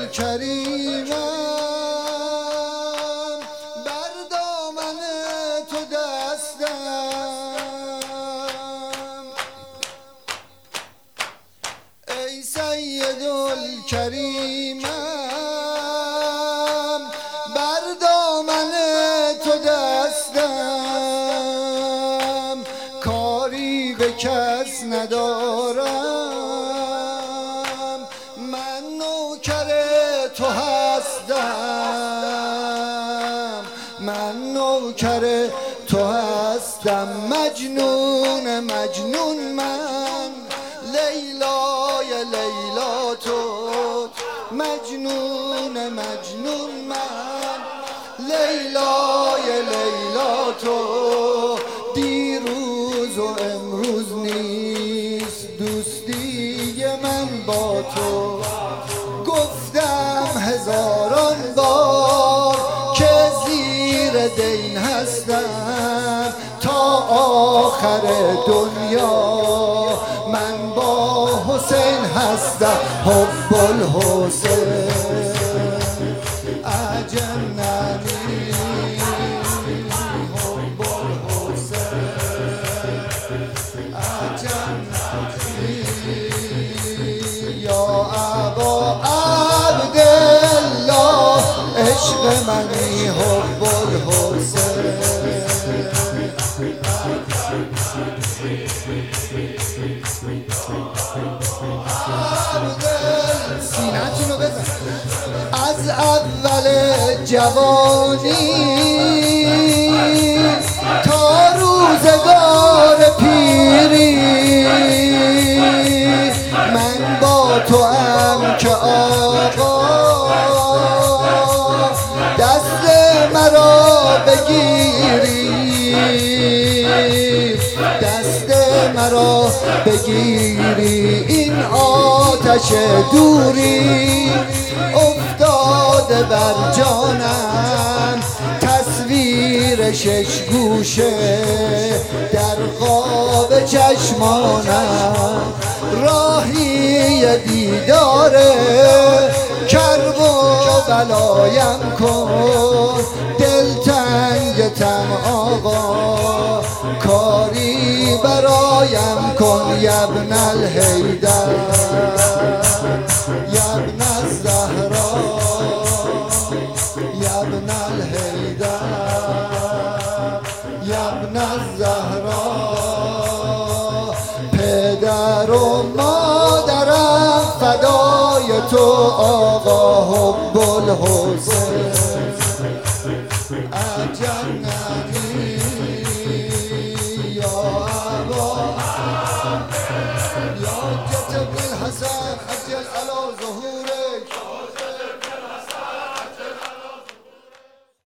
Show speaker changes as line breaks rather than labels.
کریمم بر دامن تو دستم ای سیدالکریمم بر دامن تو دستم کاری به کس ندارم من نوکر تو هستم من نوکر تو هستم مجنون من لیلای لیلا تو مجنون من لیلای لیلا تو دیروز و امروز نیست دوستی من با تو گفتم هزاران بار که زیر دین هستم تا آخر دنیا من با حسین هستم حب الحسین اجننی حب الحسین اجننی یا ابا عبدالله عشق منی حب الحسین سینه‌تون رو بزن از اول جوانی تا روزگار پیری من با تو ام که آقا دست مرا بگیری دست مرا بگیری این آتش دوری افتاده بر جانم تصویر شش گوشه در خواب چشمانم راهی دیدار کرب و بلایم کن دلتنگتم آقا کاری برایم کن یبن الحیدر یبن الزهرا یبن الحیدر یبن الزهرا پدر و مادرم فدای تو آقا حب الحسین اجننی یا ابا یا جد ابن الحسن عجل علی ظهور